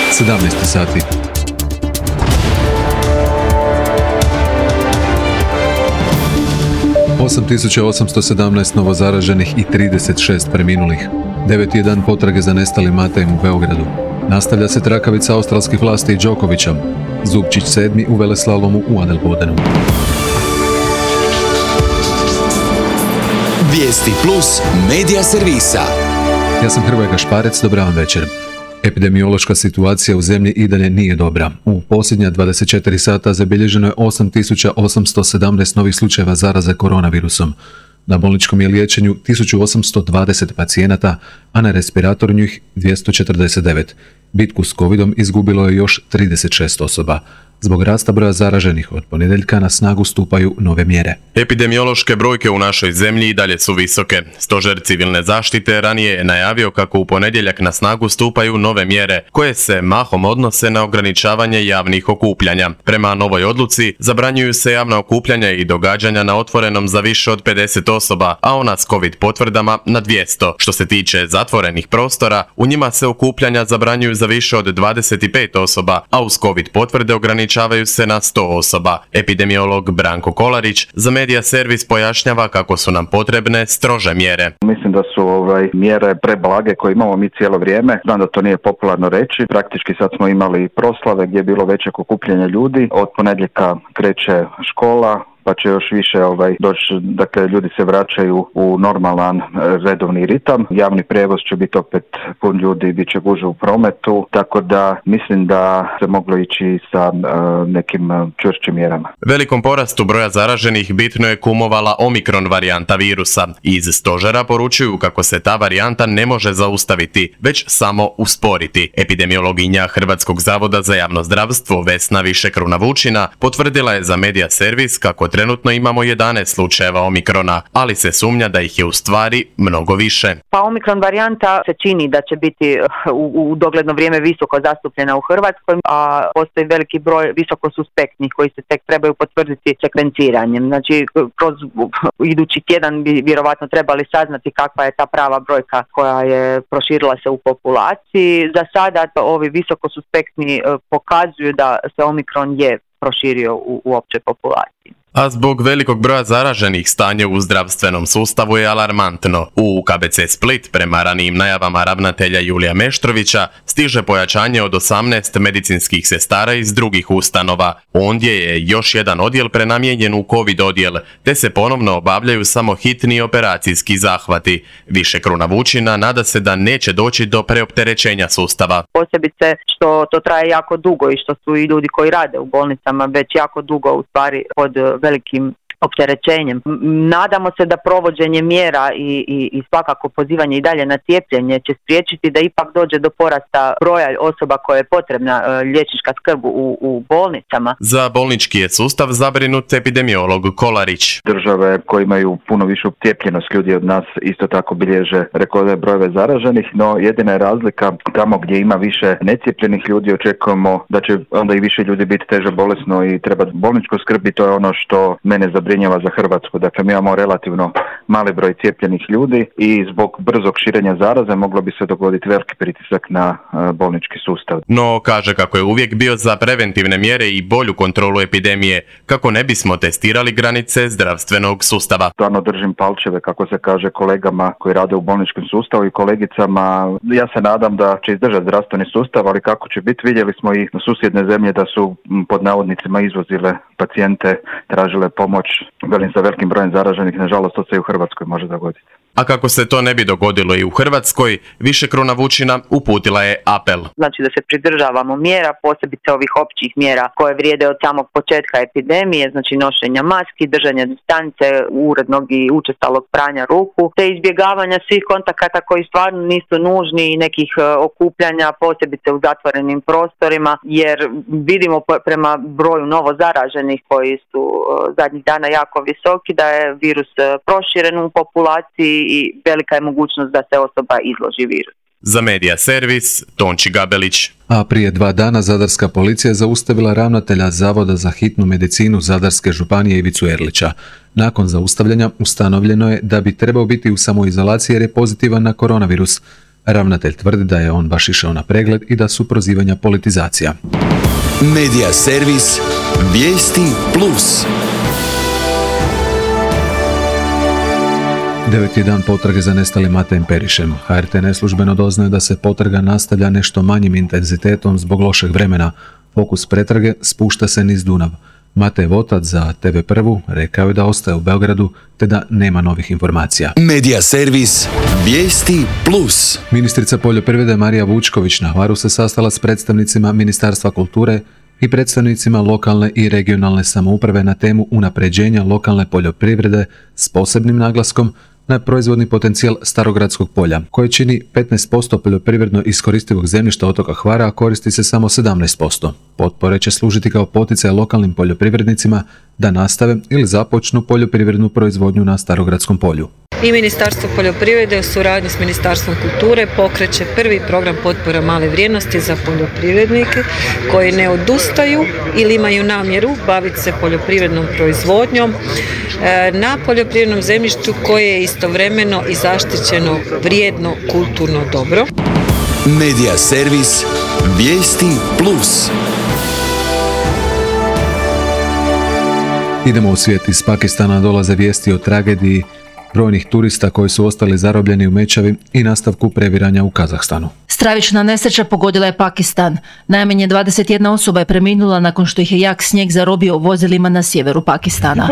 17 sati. Osam 817 novozaraženih i 36 preminulih. 9. dan potrage za nestalim Matejem u Beogradu. Nastavlja se trakavica australskih vlasti i Đokovića. Zupčić 7. u veleslalomu u Adelbodenu. Vijesti plus medija servisa. Ja sam Hrvoje Gašparec, dobar vam večer. Epidemiološka situacija u zemlji i dalje nije dobra. U posljednja 24 sata zabilježeno je 8817 novih slučajeva zaraze koronavirusom. Na bolničkom je liječenju 1820 pacijenata, a na respiratoru njih 249. Bitku s covidom izgubilo je još 36 osoba. Zbog rasta broja zaraženih od ponedjeljka na snagu stupaju nove mjere. Epidemiološke brojke u našoj zemlji i dalje su visoke. Stožer civilne zaštite ranije je najavio kako u ponedjeljak na snagu stupaju nove mjere, koje se mahom odnose na ograničavanje javnih okupljanja. Prema novoj odluci, zabranjuju se javna okupljanja i događanja na otvorenom za više od 50 osoba, a ona s COVID potvrdama na 200. Što se tiče zatvorenih prostora, u njima se okupljanja zabranjuju za više od 25 osoba, a uz COVID potvrde ograničavaju se na 100 osoba. Epidemiolog Branko Kolarić za Medija Servis pojašnjava kako su nam potrebne strože mjere. Mislim da su mjere preblage koje imamo mi cijelo vrijeme. Znam da to nije popularno reći. Praktički sad smo imali proslave gdje je bilo većeg okupljanja ljudi. Od ponedjeljka kreće škola, pa će još više doći, dakle ljudi se vraćaju u normalan redovni ritam. Javni prijevoz će biti opet pun ljudi, bit će gužve u prometu, tako da mislim da se moglo ići sa nekim čvršćim mjerama. Velikom porastu broja zaraženih bitno je kumovala Omikron varijanta virusa. Iz stožera poručuju kako se ta varijanta ne može zaustaviti, već samo usporiti. Epidemiologinja Hrvatskog zavoda za javno zdravstvo Vesna Višekruna-Vučina potvrdila je za Medija Servis kako trenutno imamo 11 slučajeva Omikrona, ali se sumnja da ih je u stvari mnogo više. Pa Omikron varijanta se čini da će biti u dogledno vrijeme visoko zastupljena u Hrvatskoj, a postoji veliki broj visoko suspektnih koji se tek trebaju potvrditi sekvenciranjem. Znači, kroz idući tjedan bi vjerovatno trebali saznati kakva je ta prava brojka koja je proširila se u populaciji. Za sada ovi visoko suspektni pokazuju da se Omikron je proširio u općoj populaciji. A zbog velikog broja zaraženih stanje u zdravstvenom sustavu je alarmantno. U KBC Split, prema ranijim najavama ravnatelja Julija Meštrovića, stiže pojačanje od 18 medicinskih sestara iz drugih ustanova. Ondje je još jedan odjel prenamijenjen u COVID odjel, te se ponovno obavljaju samo hitni operacijski zahvati. Višekruna-Vučina nada se da neće doći do preopterećenja sustava. Posebice što to traje jako dugo i što su i ljudi koji rade u bolnicama već jako dugo u stvari pod velikim opterećenjem. Nadamo se da provođenje mjera i svakako pozivanje i dalje na cijepljenje će spriječiti da ipak dođe do porasta broja osoba koje je potrebna liječnička skrb u bolnicama. Za bolnički je sustav zabrinut epidemiolog Kolarić. Države koje imaju puno višu cijepljenost ljudi od nas isto tako bilježe rekordne brojeve zaraženih, no jedina je razlika tamo gdje ima više necijepljenih ljudi očekujemo da će onda i više ljudi biti teže bolesno i treba bolničku skrb i to je ono što mene zabrinjava za Hrvatsku. Dakle, mi imamo relativno mali broj cijepljenih ljudi i zbog brzog širenja zaraze moglo bi se dogoditi veliki pritisak na bolnički sustav. No, kaže kako je uvijek bio za preventivne mjere i bolju kontrolu epidemije, kako ne bismo testirali granice zdravstvenog sustava. Stvarno držim palčeve, kako se kaže, kolegama koji rade u bolničkom sustavu i kolegicama. Ja se nadam da će izdržati zdravstveni sustav, ali kako će biti, vidjeli smo i susjedne zemlje da su pod navodnicima izvozile pacijente, tražile pomoć, velim sa velikim brojem zaraženih, nažalost to se i u Hrvatskoj može dogoditi. A kako se to ne bi dogodilo i u Hrvatskoj, Višekruna-Vučina uputila je apel. Znači da se pridržavamo mjera, posebice ovih općih mjera koje vrijede od samog početka epidemije, znači nošenja maski, držanja distance, urednog i učestalog pranja ruku, te izbjegavanja svih kontakata koji stvarno nisu nužni i nekih okupljanja, posebice u zatvorenim prostorima, jer vidimo prema broju novo zaraženih koji su zadnjih dana jako visoki da je virus proširen u populaciji i velika je mogućnost da se osoba izloži virusu. Za Medija Servis, Tonči Gabelić. A prije 2 dana zadarska policija zaustavila ravnatelja Zavoda za hitnu medicinu Zadarske županije Ivicu Erlića. Nakon zaustavljanja ustanovljeno je da bi trebao biti u samoizolaciji jer je pozitivan na koronavirus. Ravnatelj tvrdi da je on baš išao na pregled i da su prozivanja politizacija. Medija servis Vijesti Plus. 9. dan potrage za nestalim Matejem Perišem. HRT neslužbeno doznaje da se potraga nastavlja nešto manjim intenzitetom zbog lošeg vremena. Fokus pretrage spušta se niz Dunav. Matejev otac za TV Prvu rekao je da ostaje u Beogradu te da nema novih informacija. Medija servis Vijesti Plus. Ministrica poljoprivrede Marija Vučković na Hvaru se sastala s predstavnicima Ministarstva kulture i predstavnicima lokalne i regionalne samouprave na temu unapređenja lokalne poljoprivrede s posebnim naglaskom na proizvodni potencijal Starogradskog polja, koje čini 15% poljoprivredno iskoristivog zemljišta otoka Hvara, a koristi se samo 17%. Potpore će služiti kao poticaj lokalnim poljoprivrednicima da nastave ili započnu poljoprivrednu proizvodnju na Starogradskom polju. I Ministarstvo poljoprivrede u suradnji s Ministarstvom kulture pokreće prvi program potpora male vrijednosti za poljoprivrednike koji ne odustaju ili imaju namjeru baviti se poljoprivrednom proizvodnjom na poljoprivrednom zemljištu koje je istovremeno i zaštićeno vrijedno kulturno dobro. Medija servis Vijesti Plus. Idemo u svijet. Iz Pakistana dolaze vijesti o tragediji brojnih turista koji su ostali zarobljeni u Mečavi i nastavku previranja u Kazahstanu. Stravična nesreća pogodila je Pakistan. Najmanje 21 osoba je preminula nakon što ih je jak snijeg zarobio u vozilima na sjeveru Pakistana.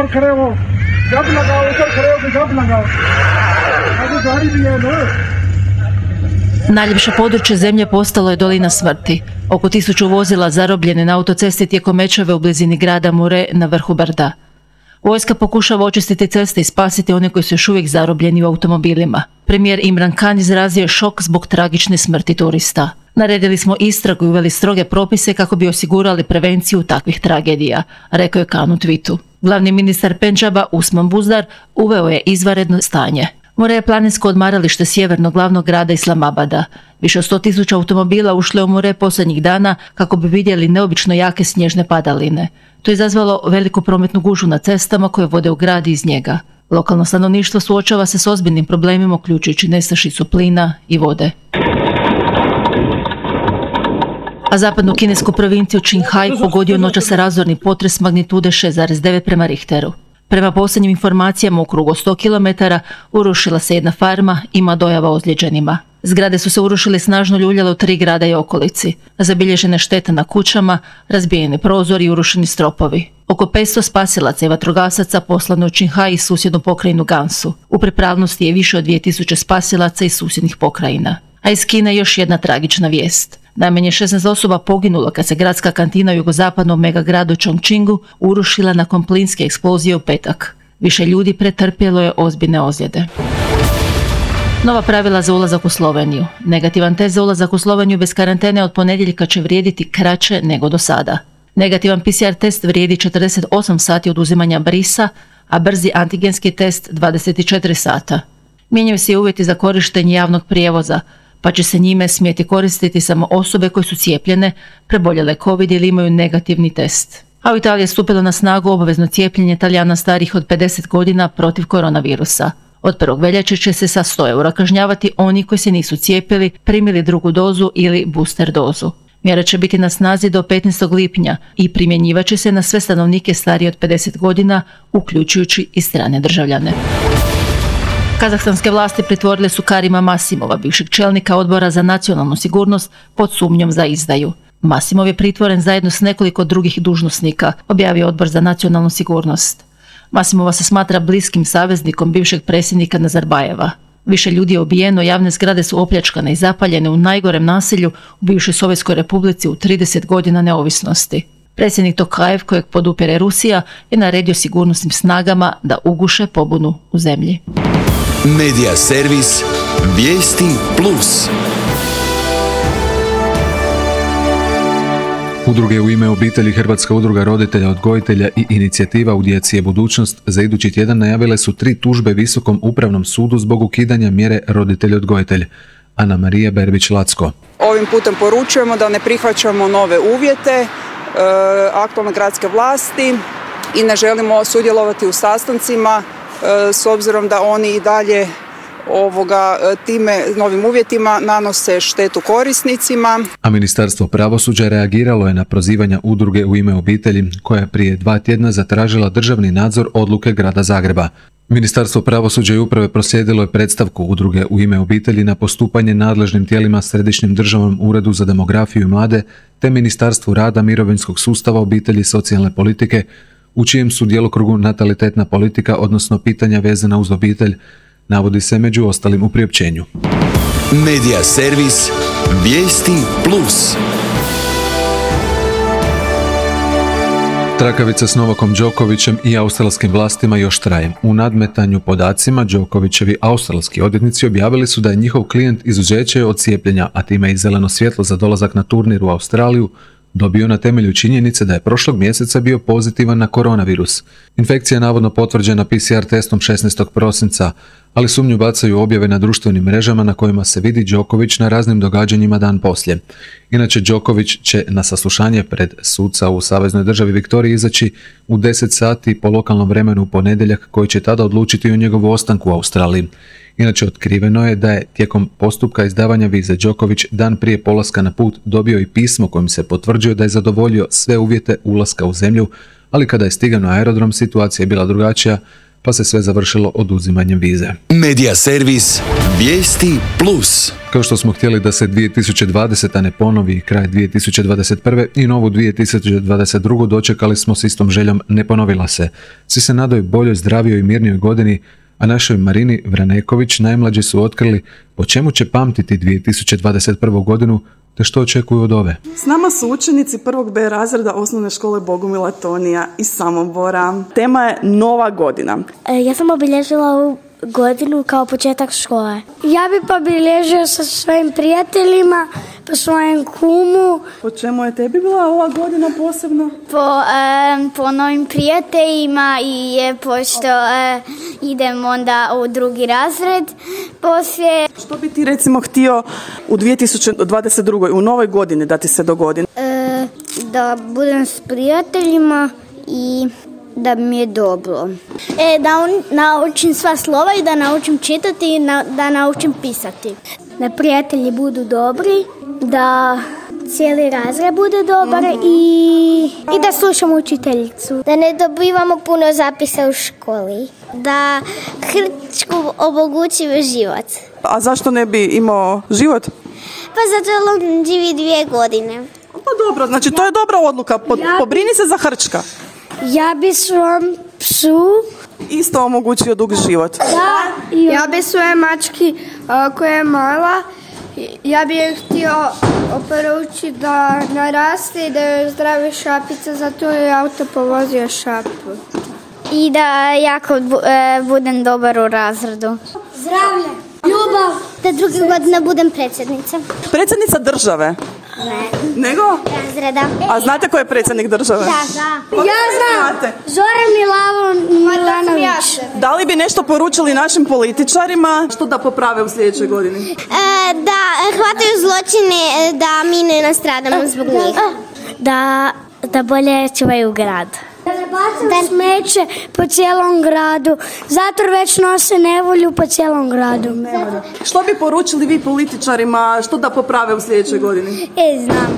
Najljepše područje zemlje postalo je dolina smrti. Oko 1000 vozila zarobljene na autocesti tijekom Mečave u blizini grada Mure na vrhu brda. Vojska pokušava očistiti ceste i spasiti one koji su još uvijek zarobljeni u automobilima. Premijer Imran Khan izrazio je šok zbog tragične smrti turista. Naredili smo istragu i uveli stroge propise kako bi osigurali prevenciju takvih tragedija, rekao je Khan u tweetu. Glavni ministar Pendžaba Usman Buzdar uveo je izvanredno stanje. Mure je planinsko odmaralište sjevernog glavnog grada Islamabada. Više od 100.000 automobila ušlo je u Mure posljednjih dana kako bi vidjeli neobično jake snježne padaline. To je izazvalo veliku prometnu gužvu na cestama koje vode u grad iz njega. Lokalno stanovništvo suočava se s ozbiljnim problemima uključujući nestašicu plina i vode. A zapadnu kinesku provinciju Qinghai pogodio noćas razorni potres magnitude 6,9 prema Richteru. Prema posljednjim informacijama u krugu 100 km urušila se jedna farma, ima dojava o ozlijeđenima. Zgrade su se urušile snažno ljuljale u 3 grada i okolici. Zabilježene štete na kućama, razbijeni prozori i urušeni stropovi. Oko 500 spasilaca i vatrogasaca poslano u Qinghai i susjednu pokrajinu Gansu. U pripravnosti je više od 2000 spasilaca iz susjednih pokrajina. A iz Kine još jedna tragična vijest. Najmanje 16 osoba poginulo kad se gradska kantina u jugozapadnom megagradu Chongqingu urušila nakon plinske eksplozije u petak. Više ljudi pretrpjelo je ozbiljne ozljede. Nova pravila za ulazak u Sloveniju. Negativan test za ulazak u Sloveniju bez karantene od ponedjeljka će vrijediti kraće nego do sada. Negativan PCR test vrijedi 48 sati od uzimanja brisa, a brzi antigenski test 24 sata. Mijenjaju se i uvjeti za korištenje javnog prijevoza, pa će se njime smjeti koristiti samo osobe koje su cijepljene, preboljele COVID ili imaju negativni test. A u Italiji je stupilo na snagu obavezno cijepljenje Talijana starih od 50 godina protiv koronavirusa. Od 1. veljače će se sa 100 eura kažnjavati oni koji se nisu cijepili, primili drugu dozu ili booster dozu. Mjera će biti na snazi do 15. lipnja i primjenjivat će se na sve stanovnike starije od 50 godina, uključujući i strane državljane. Kazahstanske vlasti pritvorile su Karima Masimova, bivšeg čelnika Odbora za nacionalnu sigurnost, pod sumnjom za izdaju. Masimov je pritvoren zajedno s nekoliko drugih dužnosnika, objavio Odbor za nacionalnu sigurnost. Masimova se smatra bliskim saveznikom bivšeg predsjednika Nazarbajeva. Više ljudi je ubijeno, javne zgrade su opljačkane i zapaljene u najgorem nasilju u bivšoj Sovjetskoj republici u 30 godina neovisnosti. Predsjednik Tokajev, kojeg podupire Rusija, je naredio sigurnosnim snagama da uguše pobunu u zemlji. Medija servis Vijesti Plus. Udruge U ime obitelji, Hrvatska udruga roditelja, odgojitelja i inicijativa U djeci je budućnost za idući tjedan najavile su 3 tužbe Visokom upravnom sudu zbog ukidanja mjere roditelj-odgojitelj. Ana Marija Berbić-Lacko. Ovim putem poručujemo da ne prihvaćamo nove uvjete aktualne gradske vlasti i ne želimo sudjelovati u sastancima s obzirom da oni i dalje time novim uvjetima nanose štetu korisnicima. A Ministarstvo pravosuđa reagiralo je na prozivanja udruge U ime obitelji, koja je prije 2 tjedna zatražila državni nadzor odluke Grada Zagreba. Ministarstvo pravosuđa i uprave proslijedilo je predstavku udruge U ime obitelji na postupanje nadležnim tijelima Središnjem državnom uredu za demografiju i mlade te Ministarstvu rada, mirovinskog sustava, obitelji i socijalne politike, u čijem su djelokrugu natalitetna politika, odnosno pitanja vezana uz obitelj, navodi se među ostalim u priopćenju. Medija servis Vijesti Plus. Trakavica s Novakom Đokovićem i australskim vlastima još traje. U nadmetanju podacima Đokovićevi australski odvjetnici objavili su da je njihov klijent izuzeće od cijepljenja, a time i zeleno svjetlo za dolazak na turnir u Australiju, dobio na temelju činjenice da je prošlog mjeseca bio pozitivan na koronavirus. Infekcija je navodno potvrđena PCR testom 16. prosinca, ali sumnju bacaju objave na društvenim mrežama na kojima se vidi Đoković na raznim događanjima dan poslije. Inače, Đoković će na saslušanje pred suca u Saveznoj državi Viktoriji izaći u 10 sati po lokalnom vremenu u ponedjeljak, koji će tada odlučiti o njegovu ostanku u Australiji. Inače, otkriveno je da je tijekom postupka izdavanja vize Đoković dan prije polaska na put dobio i pismo kojim se potvrđuje da je zadovoljio sve uvjete ulaska u zemlju, ali kada je stigao na aerodrom situacija je bila drugačija, pa se sve završilo oduzimanjem vize. Medija servis Vijesti Plus. Kao što smo htjeli da se 2020. ne ponovi kraj 2021. i novu 2022. dočekali smo s istom željom, ne ponovila se. Svi se nadaju boljoj, zdravijoj i mirnijoj godini, a našoj Marini Vraneković najmlađi su otkrili po čemu će pamtiti 2021. godinu te što očekuju od ove. S nama su učenici 1. B razreda osnovne škole Bogumila Tonija iz Samobora. Tema je Nova godina. Ja sam obilježila ovu godinu kao početak škole. Ja bi obilježio sa svojim prijateljima, po svojem kumu. Po čemu je tebi bila ova godina posebno? Po novim prijateljima i pošto idem onda u 2. razred. Poslije... Što bi ti recimo htio u 2022. u novoj godini da ti se dogodi? Da budem s prijateljima i da mi je dobro. Da naučim sva slova i da naučim čitati i da naučim pisati. Da prijatelji budu dobri, da cijeli razred bude dobar i da slušamo učiteljicu. Da ne dobivamo puno zapisa u školi. Da Hrvatsku omogući život. A zašto ne bi imao život? Pa zato on živi 2 godine. Pa dobro, znači to je dobra odluka. Pobrini se za Hrčka. Ja bi svom psu isto omogućio dug život. Da, ja bi svoje mački koja je mala, ja bi je htio oporučiti da naraste i da je zdravi šapica, zato je auto povozio šapu. I da jako budem dobar u razredu. Zdravlje, ljubav, da druge godine budem predsjednica. Predsjednica države? Ne. Nego? Razreda. A znate ko je predsjednik države? Da. Ja znam. Zoran Milanović. Da li bi nešto poručili našim političarima što da poprave u sljedećoj godini? Da hvataju zločine, da mi ne nastradamo zbog njih. Da bolje čuvaju grad. Da smeće po cijelom gradu. Zato već nose nevolju po cijelom gradu. Što bi poručili vi političarima što da poprave u sljedećoj godini? Znam.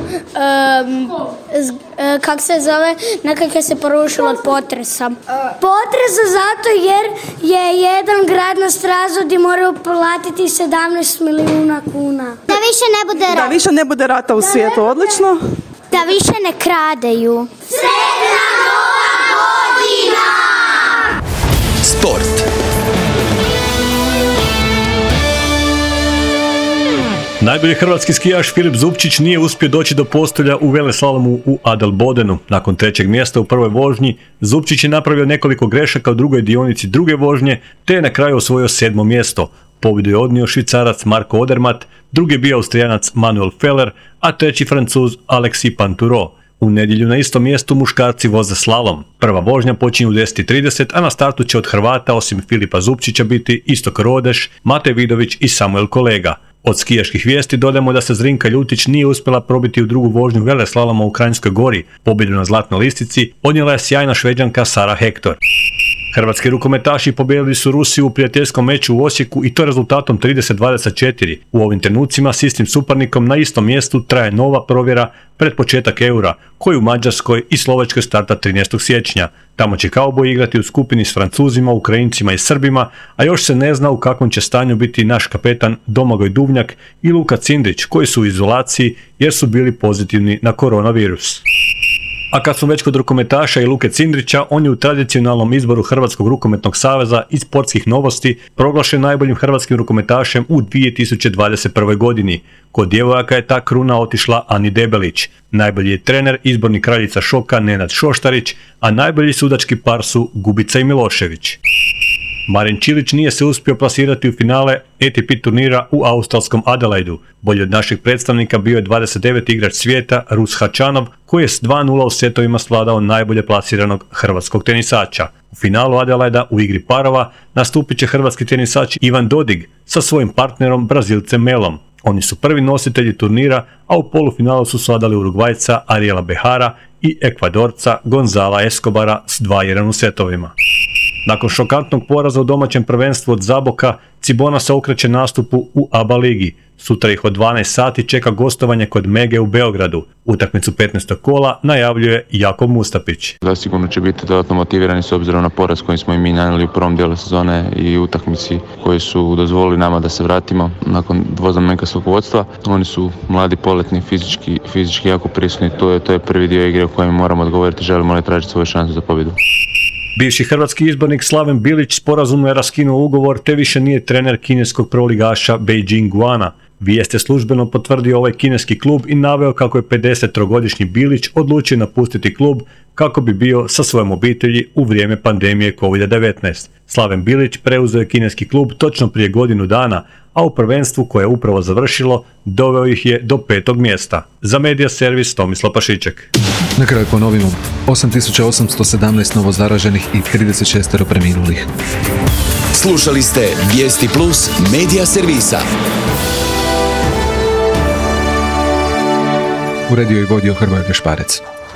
Kak se zove, nekako se porušilo od potresa. Potresa zato jer je jedan grad nastradao gdje moraju platiti 17 milijuna kuna. Da više ne bude rata u svijetu, odlično. Da više ne kradeju. Sretna Nova godina! Sport. Najbolji hrvatski skijaš Filip Zupčić nije uspio doći do postolja u veleslalomu u Adelbodenu. Nakon 3. mjesta u prvoj vožnji, Zupčić je napravio nekoliko grešaka u drugoj dionici druge vožnje, te je na kraju osvojio 7. mjesto. Pobjedu je odnio Švicarac Marko Odermatt, drugi je bio Austrijanac Manuel Feller, a 3. Francuz Alexis Pinturo. U nedjelju na istom mjestu muškarci voze slalom. Prva vožnja počinje u 10:30, a na startu će od Hrvata osim Filipa Zupčića biti Istok Rodeš, Matej Vidović i Samuel Kolega. Od skijaških vijesti dodajemo da se Zrinka Ljutić nije uspjela probiti u drugu vožnju veleslaloma u Kranjskoj Gori. Pobjedu na zlatnoj listici odnijela je sjajna Šveđanka Sara Hector. Hrvatski rukometaši pobijedili su Rusiju u prijateljskom meču u Osijeku i to rezultatom 30-24. U ovim trenucima s istim suparnikom na istom mjestu traje nova provjera pred početak Eura, koji u Mađarskoj i Slovačkoj starta 13. siječnja. Tamo će kauboji igrati u skupini s Francuzima, Ukrajincima i Srbima, a još se ne zna u kakvom će stanju biti naš kapetan Domagoj Duvnjak i Luka Cindrić, koji su u izolaciji jer su bili pozitivni na koronavirus. A kad smo već kod rukometaša i Luke Cindrića, on je u tradicionalnom izboru Hrvatskog rukometnog saveza i sportskih novosti proglašen najboljim hrvatskim rukometašem u 2021. godini. Kod djevojaka je ta kruna otišla Ani Debelić. Najbolji je trener, izborni kraljica šoka Nenad Šoštarić, a najbolji sudački par su Gubica i Milošević. Marin Čilić nije se uspio plasirati u finale ATP turnira u australskom Adelaidu. Bolji od naših predstavnika bio je 29. igrač svijeta Rus Hačanov, koji je s 2:0 u setovima svladao najbolje plasiranog hrvatskog tenisača. U finalu Adelaida u igri parova nastupit će hrvatski tenisač Ivan Dodig sa svojim partnerom Brazilcem Melom. Oni su prvi nositelji turnira, a u polufinalu su svladali Urugvajca Ariela Behara i Ekvadorca Gonzala Escobara s 2:1 u setovima. Nakon šokantnog poraza u domaćem prvenstvu od Zaboka, Cibona se okreće nastupu u ABA ligi. Sutra ih od 12 sati čeka gostovanje kod Mege u Beogradu. Utakmicu 15. kola najavljuje Jakov Mustapić. Zasigurno će biti dodatno motivirani s obzirom na poraz koji smo i mi nanijeli u prvom dijelu sezone i utakmici koji su dozvolili nama da se vratimo nakon dvoznamenkastog vodstva. Oni su mladi, poletni, fizički jako prisutni. To je prvi dio igre u kojem moramo odgovoriti, želimo li tražiti svoju šansu za pobjedu. Bivši hrvatski izbornik Slaven Bilić sporazumno je raskinuo ugovor te više nije trener kineskog prvoligaša Beijing Guana. Vijest je službeno potvrdio ovaj kineski klub i naveo kako je 53-godišnji Bilić odlučio napustiti klub kako bi bio sa svojom obitelji u vrijeme pandemije COVID-19. Slaven Bilić preuzeo je kineski klub točno prije godinu dana, a u prvenstvu koje je upravo završilo doveo ih je do 5. mjesta. Za Medija servis Tomislav Pašiček. Na kraju ponovimo, 8817 novozaraženih i 36 preminulih. Slušali ste Vijesti Plus Medija servisa. Uredio i vodio Hrvoje Gašparec.